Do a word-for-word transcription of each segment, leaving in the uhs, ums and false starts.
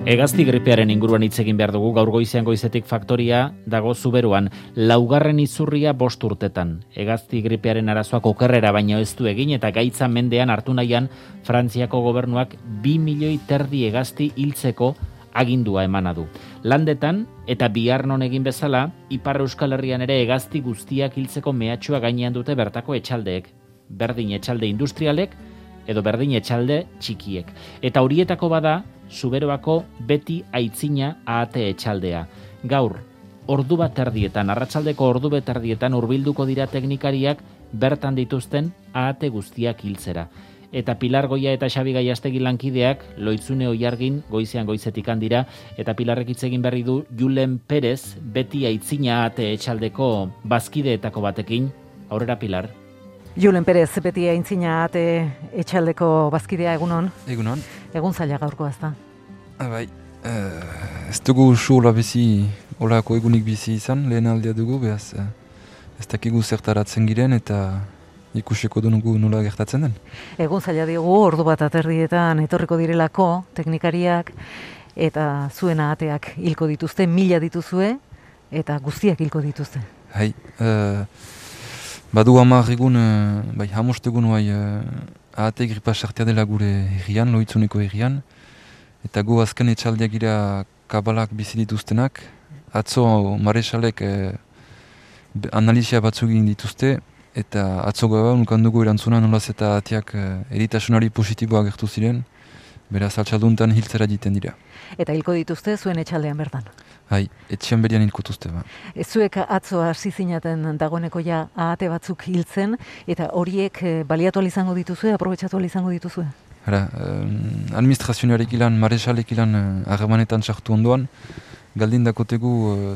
Hegazti gripearen inguruan hitz egin behar dugu, gaur goizean goizetik faktoria dago Zuberoan, laugarren izurria bost urtetan. Hegazti gripearen arazoak okerrera baino ez du egin eta gaitza mendean hartu nahian Frantziako gobernuak bi milioi terdi hegazti hiltzeko agindua emana du. Landetan eta bihar non egin bezala, Ipar Euskal Herrian ere hegazti guztiak hiltzeko mehatxua gainean dute bertako etxaldeek, berdin etxalde industrialek edo berdin etxalde txikiek. Eta horietako bada, Zuberoako beti aitzina ahate etxaldea. Gaur, ordu bat erdietan, arratsaldeko ordu bet erdietan hurbilduko dira teknikariak bertan dituzten ahate guztiak hiltzera. Eta Pilar Goia eta Xabi Gaiastegi lankideak Loitzune Oiargin goizean goizetik handira, eta Pilarrek hitz egin berri du Julen Perez beti aitzina ahate etxaldeko bazkideetako batekin. Aurrera, Pilar. Julen Perez, beti aintzina ahate etxaldeko bazkidea, egunon? Egunon. Egun zaila gaurko ez da. Bai, uh, ez dugu sola bizi, olako egunik bizi izan, lehen aldea dugu, behaz uh, ez dakigu zertaratzen giren eta ikusiko dugu nola gertatzen den. Egun zaila diogu, ordu bat aterdietan etorriko direlako teknikariak eta zuen ahateak hilko dituzte, mila dituzue eta guztiak hilko dituzte. Hai, uh, badu hamar egun, uh, bai, hamost egun bai, uh, ahate gripa sartea dela gure herrian, Loitzuneko herrian, eta gu azken etxaldeak gira kabalak bizi dituztenak. Atzo maresalek eh, analizia batzuk egin dituzte, eta atzo gaua nukan dugu erantzuna nolaz eta ateak eh, eritasunari positiboa gertu ziren, beraz altxalduntan hiltzera diten dira. Eta hilko dituzte zuen etxaldean bertan? Hai, etxean berian hilkotuzte. Ba. Zuek atzo hasi zinaten dagoeneko ja ahate batzuk hiltzen, eta horiek eh, baliatu izango dituzue, aprobetxatu izango dituzue? Hara, eh, administrazioarek ilan, maresalek ilan eh, harremanetan sartu ondoan, galdin dakotegu eh,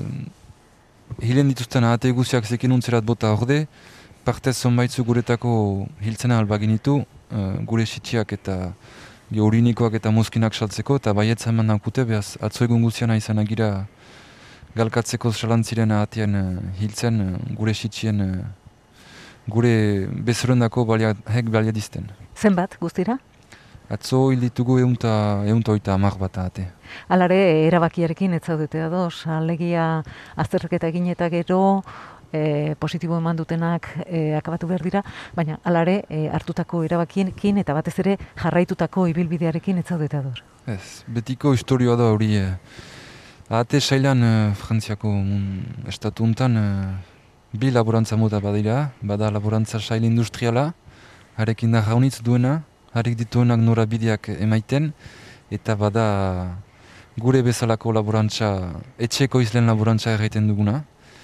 hilen dituzten ahate guziak zekin untzerat bota orde, partez zonbaitzu guretako hiltzena albaginitu, eh, gure sitxiak eta urinikoak eta mozkinak saltzeko, eta baietza eman daukute, behaz atzo egun guziana izan agira galkatzeko salantziren ahatean uh, hiltzen uh, gure sitxien, uh, gure bezerondako hek baliadizten. Zenbat guztira? Atzo hil ditugu eunta, eunta oita amak bat ahate. Alare, erabakiarekin ez zaudete ados, alegia azterketa egin eta gero, E, positibo eman dutenak e, akabatu behar dira, baina alare e, hartutako erabakienekin eta batez ere jarraitutako ibilbidearekin ez zaudete ados. Ez, betiko historioa da hori. Eh, ahate sailan eh, Frantziako mm, estatu untan eh, bi laborantza mota badira, bada laborantza sail industriala, harekin da jaunitz duena, harek dituenak norabideak emaiten, eta bada gure bezalako laborantza, etxeko izlen laborantza erraiten duguna.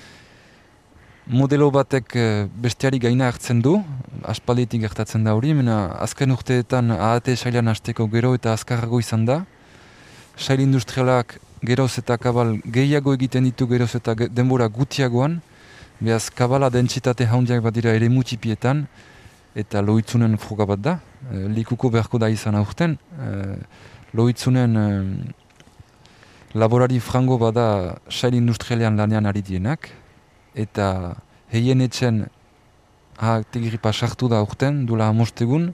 Modelo batek besteari gaina hartzen du, aspalditik gertatzen da hori, mena azken urteetan ahate sailan hasteko gero eta azkarrago izan da. Sail industrialak geroz eta kabal gehiago egiten ditu geroz eta denbora gutiagoan, behaz kabala dentsitate haundiak bat dira ere mutipietan, eta Loitzunen froga bat da, e, likuko beharko da izan aurten. E, Loitzunen e, laborari frango bada sail industrialean lanean ari dienak, eta heien etxen ahate gripa sartu da urten, duela amostegun.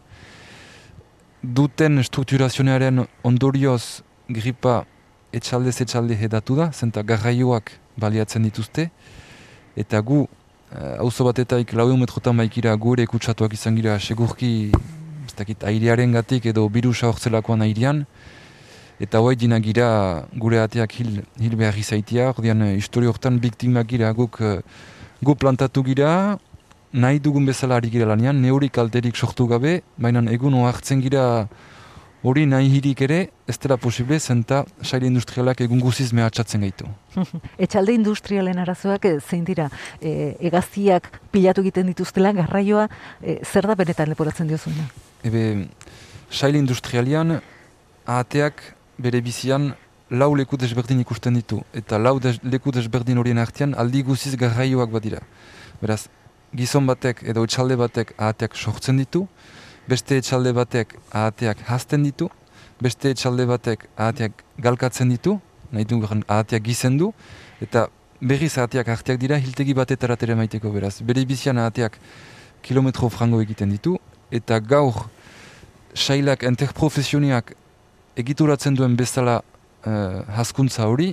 Duten strukturazioaren ondorioz gripa etxaldez etxalde hedatu da, zenta garraioak baliatzen dituzte. Eta gu, auzo batetaik lau metrotan baikira gure kutsatuak izan gira segurki, ez dakit, airearen gatik edo birusa hortzelakoan airean. Eta hoa dina gira gure ateak hil, hil behar izaitia, ordean historio hortan biktimak gira guk gu plantatu gira, nahi dugun bezala ari gira lanean, neurik alterik sortu gabe, baina egun hartzen gira hori nahi hirik ere, ez dela posible, zenta sail industrialak egun guziz mehatxatzen gaitu. Etxalde industrialen arazoak zein dira, e, hegaztiak pilatu egiten dituztela, garraioa, e, zer da benetan leporatzen diozuna? Ebe, sail industrialian ahateak bere bizian lau leku desberdin ikusten ditu, eta lau des, leku desberdin horien artean aldi guziz garraioak badira. Beraz, gizon batek edo etxalde batek ahateak sortzen ditu, beste etxalde batek ahateak hazten ditu, beste etxalde batek ahateak galkatzen ditu, nahi du ahateak gizendu, eta berriz ahateak arteak dira hiltegi batetara tere maiteko beraz. Bere bizian ahateak kilometro frango egiten ditu, eta gaur sailak interprofesioniak egituratzen duen bezala uh, haskuntza hori,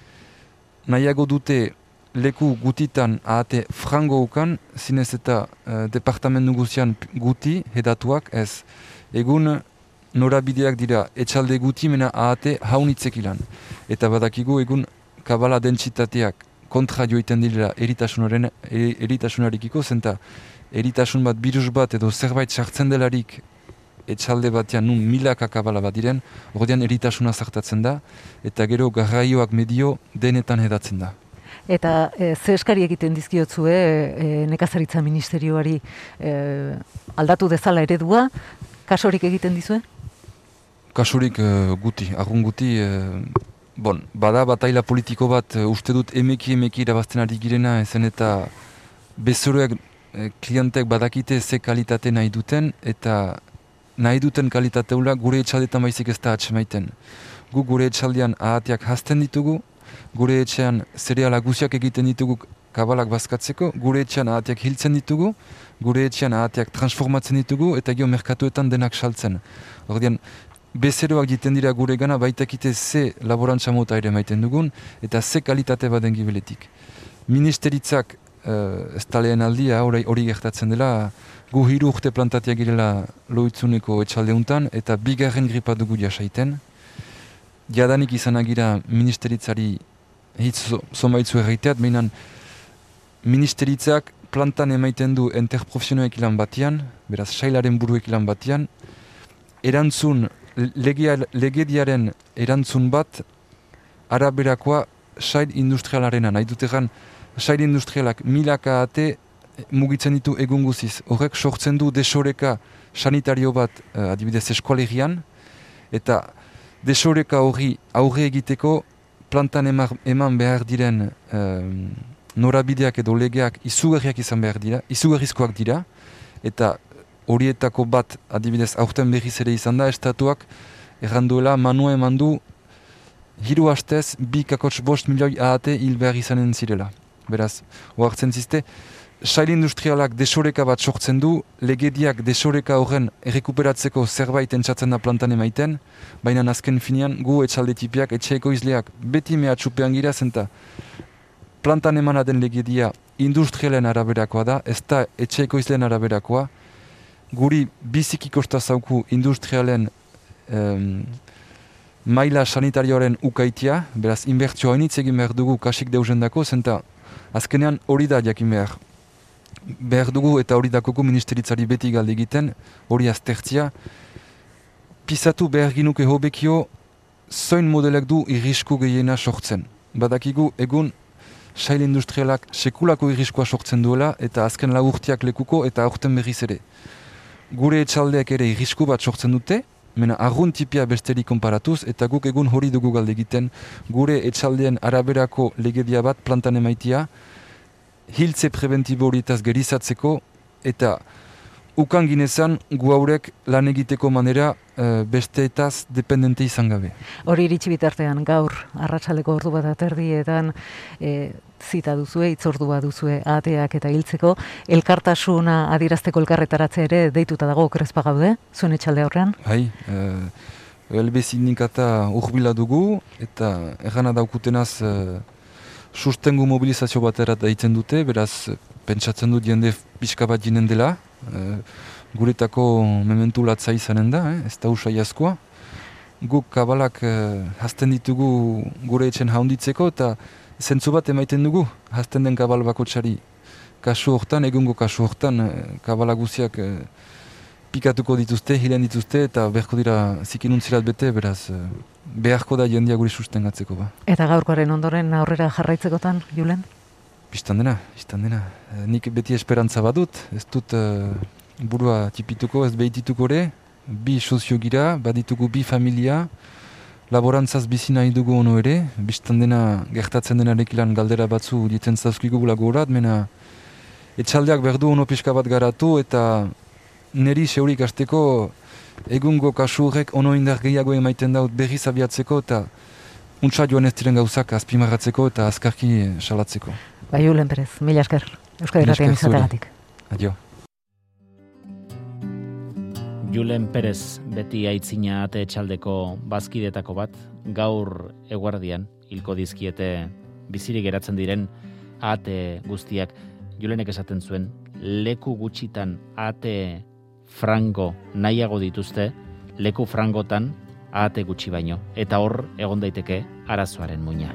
nahiago dute leku gutitan ahate frango ukan, zinez eta uh, departamentu guzian guti hedatuak ez. Egun norabideak dira etxalde guti mena ahate haunitzek ilan. Eta badakigu egun kabala dentsitateak kontra joiten dira eritasunaren eritasunarekiko, zenta eritasun bat, virus bat edo zerbait sartzen delarik etxalde batean nun milaka kabala bat diren, ordean eritasuna zartatzen da, eta gero garraioak medio denetan hedatzen da. Eta e, ze eskari egiten dizkiotzue e, nekazaritza ministerioari e, aldatu dezala eredua, kasurik egiten dizue? Kasurik e, guti, argun guti, e, bon, bada bataila politiko bat, e, uste dut emeki emeki irabazten ari girena, ezen eta bezeroek e, klientek badakite ze kalitate nahi duten, eta nahi duten kalitateula gure etxaldetan baizik ez da atxemaiten. Gu gure etxaldean ahatiak hasten ditugu, gure etxean zereala guziak egiten ditugu kabalak bazkatzeko, gure etxean ahatiak hiltzen ditugu, gure etxean ahatiak transformatzen ditugu, eta gio merkatuetan denak saltzen. Ordean, bezeroak jiten dira gure gana, baitakite ze laborantza mota ere maiten dugun, eta ze kalitate baden gibeletik. Ministeritzak uh, ez taleen aldia hori gertatzen dela, gu hiru urte plantatia girela loitzuneko etxaldeuntan, eta bigarren gripa dugu jasaiten. Jadanik izan agira ministeritzari hitz zomaitzu erraiteat, behinan ministeritzak plantan emaiten du interprofesionioek ilan batian, beraz sailaren buruek ilan batian, erantzun, legia, legediaren erantzun bat araberakoa sail industrialarena, nahi dut egan sail industrialak milaka ate mugitzen ditu egun guziz. Horrek sortzen du desoreka sanitario bat uh, adibidez eskualegian, eta desoreka hori aurre egiteko plantan emar, eman behar diren um, norabideak edo legeak izugarriak izan behar dira, izugarrizkoak dira, eta horietako bat adibidez aurten berriz ere izan da, estatuak erranduela manua eman du hiru hastez bi kakotx bost milioi ahate hil behar izanen zirela. Beraz, oartzen zizte, sail industrialak desoreka bat sortzen du, legediak desoreka horren errekuperatzeko zerbait entzatzen da plantan emaiten, baina azken finean gu etxalde tipiak, etxeeko izleak beti mehatxupean gira zenta plantan emana den legedia industrialen araberakoa da, ez da etxeeko izleen araberakoa, guri biziki kosta zauku industrialen um, maila sanitarioaren ukaitia, beraz inbertsioa hainitz egin behar dugu kasik deuzendako, zenta azkenean hori da jakin behar. Behar dugu eta hori dakoku ministeritzari beti galde egiten, hori aztertzia. Pisatu behar ginuke hobekio, zoin modelek du irrisku gehiena sortzen. Badakigu egun sail industrialak sekulako irriskua sortzen duela eta azken lagurtiak lekuko eta aurten berriz ere. Gure etxaldeak ere irrisku bat sortzen dute, mena argun tipia besteri konparatuz, eta guk egun hori dugu galde egiten, gure etxaldeen araberako legedia bat plantan emaitia, hiltze preventibo horietaz gerizatzeko, eta ukan ginezan gu haurek lan egiteko manera uh, besteetaz dependente izan gabe. Hori iritsi bitartean gaur, arratsaleko ordu bat aterdietan, e, zita duzue, itzordua duzue ateak eta hiltzeko, elkartasuna adierazteko elkarretaratze ere deituta dago okerrezpa gaude, zuen etxalde aurrean? Hai, uh, O L B sindikata urbila dugu, eta ergana daukutenaz uh, sustengu mobilizazio batera daitzen dute, beraz pentsatzen dut jende pixka bat jinen dela, uh, guretako mementu latza izanen da, eh? Ez da usai askoa. Guk kabalak uh, hasten ditugu gure etxen haunditzeko, eta zentzu bat emaiten dugu, hasten den kabal bakotxari. Kasu hortan, egungo kasu hortan, kabala guziak uh, pikatuko dituzte, hilen dituzte, eta beharko dira zikinuntzirat bete, beraz uh, beharko da jendia guri sustengatzeko ba. Eta gaurkoaren ondoren aurrera jarraitzekotan, Julen? Bistan dena, bistan dena. Uh, nik beti esperantza badut, ez dut uh, burua tipituko, ez behitituko ere, bi sozio gira, baditugu bi familia, laborantzaz bizi nahi dugu ono ere, bistan dena gertatzen denarekilan galdera batzu ditzen zauzkigu lagorat, mena etxaldeak berdu ono pixka bat garatu, eta neri seurik hasteko egungo kasu horrek ono indar gehiago emaiten daut berriz abiatzeko, eta untsa joan ez diren gauzak azpimarratzeko eta azkarki salatzeko. Ba, Julen Perez, mila esker, Euskadi Irratian izategatik. Adio. Julen Perez, beti aitzina ate etxaldeko bazkidetako bat, gaur eguardian, hilko dizkiete bizirik geratzen diren ahate guztiak. Julenek esaten zuen, leku gutxitan ahate frango nahiago dituzte, leku frangotan ahate gutxi baino, eta hor egon daiteke arazoaren muina.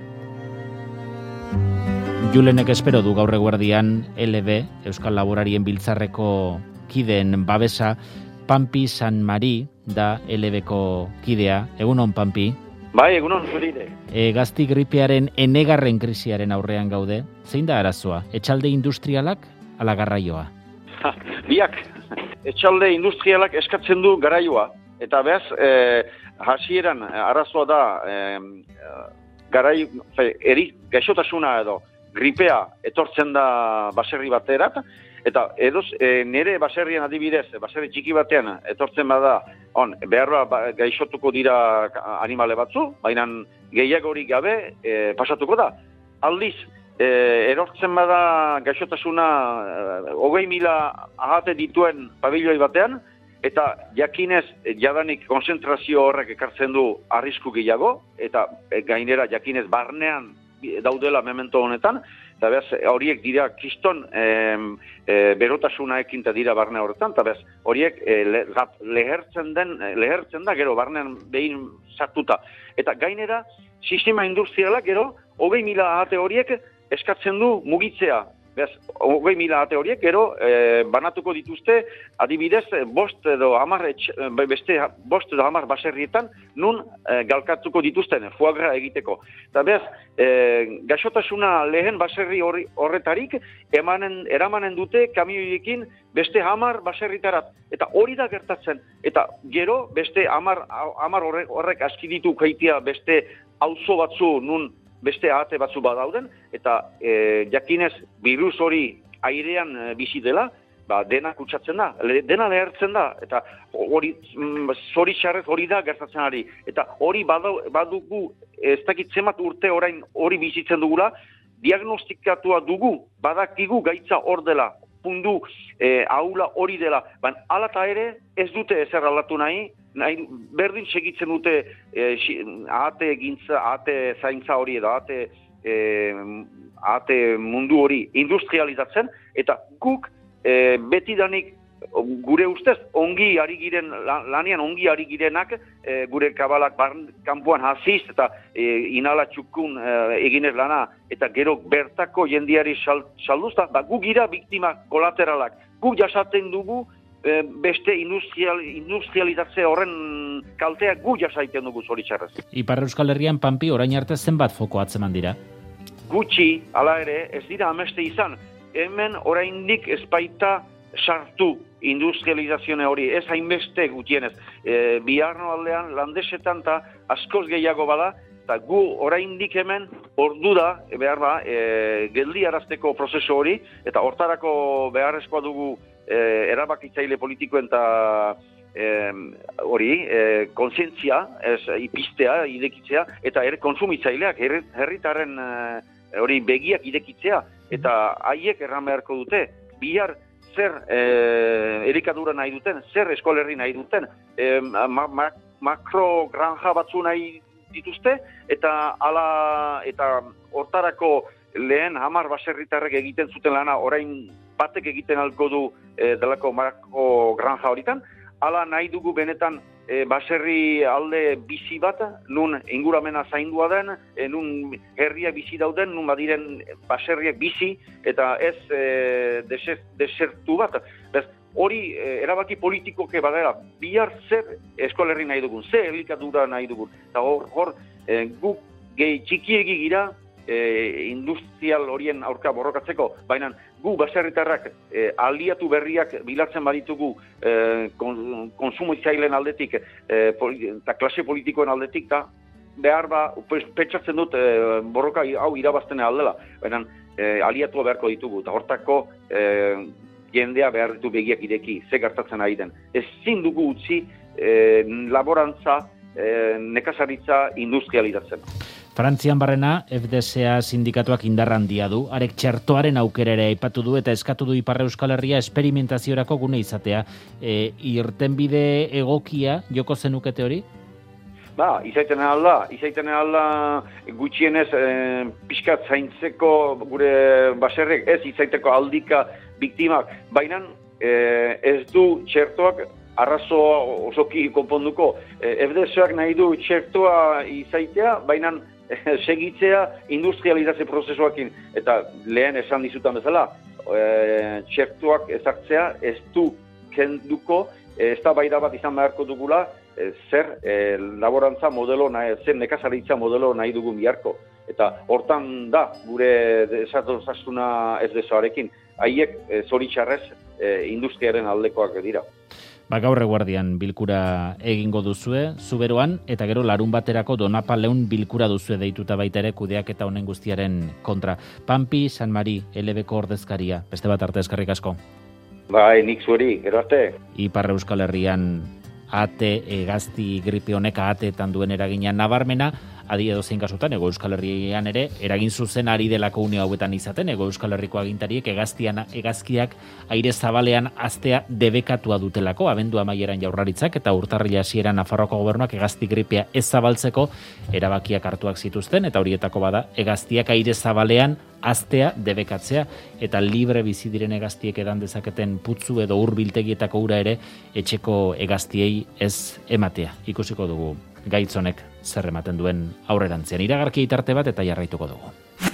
Julenek espero du gaur eguerdian L B, Euskal Laborarien Biltzarreko kideen babesa. Pampi San Mari da L Bko kidea. Egunon, Pampi? Bai, egunon, zuride. E, gazti gripearen enegarren krisiaren aurrean gaude. Zein da arazoa? Etxalde industrialak ala garraioa? Ha, biak, etxalde industrialak eskatzen du garraioa. Eta behaz, eh, hasieran arazoa da eh, garai, fe, eri, gaixotasuna edo gripea etortzen da baserri baterat, eta edoz, e, nire baserrian adibidez, baserri txiki batean etortzen bada, on, beharra ba, gaixotuko dira animale batzu, baina gehiagorik gabe e, pasatuko da. Aldiz, e, erortzen bada gaixotasuna e, hogei mila ahate dituen pabilioi batean, eta jakinez jadanik konzentrazio horrek ekartzen du arrisku gehiago, eta e, gainera jakinez barnean daudela memento honetan, eta behaz, horiek dira kriston e, e, berotasuna ekinta dira barne horretan, eta behaz, horiek e, le, lehertzen, den, lehertzen da, gero, barnean behin sartuta. Eta gainera, sistema industrialak, gero, hogei mila ahate horiek eskatzen du mugitzea. Behaz, hogei mila ahate horiek, gero, e, banatuko dituzte, adibidez, bost edo hamar, beste bost edo hamar baserrietan, nun e, galkatuko dituzten, fuagra egiteko. Eta behaz, e, gaixotasuna lehen baserri horri, horretarik, emanen, eramanen dute kamioiekin beste hamar baserritarat. Eta hori da gertatzen. Eta gero, beste hamar, hamar horrek, horrek aski ditu kaitia beste auzo batzu nun beste ahate batzu badauden, eta e, jakinez virus hori airean e, bizi dela, ba, dena kutsatzen da, le, dena lehertzen da, eta hori zori xarrez hori da gertatzen ari. Eta hori badu, badugu, ez dakit zenbat urte orain hori bizitzen dugula, diagnostikatua dugu, badakigu gaitza hor dela, pundu e, aula hori dela, baina ala eta ere ez dute ezer aldatu nahi, nahi, berdin segitzen dute eh, ahate gintza, ahate zaintza hori edo ahate, eh, ahate mundu hori industrializatzen, eta guk eh, betidanik gure ustez ongi ari giren, lanian ongi ari girenak eh, gure kabalak barn, kanpoan hasiz eta eh, inala txukun eh, eginez lana, eta gero bertako jendiari sal, salduzta, ba, gu gira biktima kolateralak, guk jasaten dugu beste industrial, industrializatze horren kalteak gu jasaiten dugu zoritxarrez. Ipar Euskal Herrian, Pampi, orain arte zenbat foko atzeman dira? Gutxi, hala ere, ez dira ameste izan. Hemen oraindik ezpaita sartu industrializazione hori, ez hainbeste gutienez. E, biharno aldean, landesetan eta askoz gehiago bada, eta gu oraindik hemen ordu da, behar ba, e, geldi arazteko prozesu hori, eta hortarako beharrezkoa dugu Eh, erabakitzaile politikoen eta eh, hori, eh, kontzientzia, ipistea, idekitzea, eta ere konsumitzaileak, herritarren eh, hori begiak idekitzea, eta haiek erran beharko dute, bihar zer eh, erikadura nahi duten, zer eskolerri nahi duten, eh, ma, ma, makro granja batzu nahi dituzte, eta ala, eta hortarako lehen hamar baserritarrek egiten zuten lana orain batek egiten alko du e, delako marako granja horitan, ala nahi dugu benetan e, baserri alde bizi bat, nun inguramena zaindua den, e, nun herria bizi dauden, nun badiren baserriak bizi, eta ez e, deser, desertu bat. Bez, hori e, erabaki politikoke badera, bihar zer eskolerri nahi dugun, zer elikadura nahi dugun. Eta hor, hor e, guk gehi txikiegi gira, E, industrial horien aurka borrokatzeko, baina gu baserritarrak e, aliatu berriak bilatzen baditugu e, kon, konsumitzaileen aldetik e, eta klase politikoen aldetik, eta behar ba, pentsatzen dut e, borroka hau irabaztene aldela, baina e, aliatu beharko ditugu, eta hortako e, jendea behar ditu begiak ireki, ze gertatzen ari den. Ezin dugu utzi e, laborantza, e, nekazaritza industrializatzen. Frantzian barrena, F D S A sindikatuak indarra handia du, arek txertoaren aukera ere aipatu du eta eskatu du Ipar Euskal Herria esperimentaziorako gune izatea. E, irtenbide egokia joko zenukete hori? Ba, izaiten alda, izaiten alda gutxienez e, pixkat zaintzeko gure baserrek, ez izaiteko aldika biktimak, baina e, ez du txertoak arrazoa osoki konponduko. E, F D S-ak nahi du txertoa izaitea, baina e, segitzea industrializazio prozesuakin. Eta lehen esan dizutan bezala, e, txertoak ezartzea ez du kenduko, ez da baida bat izan beharko dugula, e, zer e, laborantza modelo, nahi, zer nekazaritza modelo nahi dugun biharko. Eta hortan da gure desatosasuna ez desoarekin. Haiek e, zoritxarrez e, industriaren aldekoak dira. Ba, gaur eguardian bilkura egingo duzue, Zuberoan, eta gero larun baterako Donapaleun bilkura duzue deituta baita ere kudeak eta honen guztiaren kontra. Pampi, San Mari, L B ko ordezkaria, beste bat arte eskerrik asko. Bai, nik zueri, gero arte. Ipar Euskal Herrian ate hegazti gripe honek ateetan duen eragina nabarmena, adi edo zein kasutan, Ego Euskal Herrian ere, eragin zuzen ari delako une hauetan izaten, Ego Euskal Herriko agintariek hegaztian, hegazkiak aire zabalean astea debekatua dutelako, abendu amaieran Jaurlaritzak eta urtarrila hasieran Nafarroako gobernuak hegazti gripea ez zabaltzeko erabakiak hartuak zituzten, eta horietako bada hegaztiak aire zabalean astea debekatzea, eta libre bizi diren hegaztiek edan dezaketen putzu edo hurbiltegietako ura ere etxeko hegaztiei ez ematea. Ikusiko dugu gaitz honek zer ematen duen aurrerantzean. Iragarki itarte bat eta jarraituko dugu.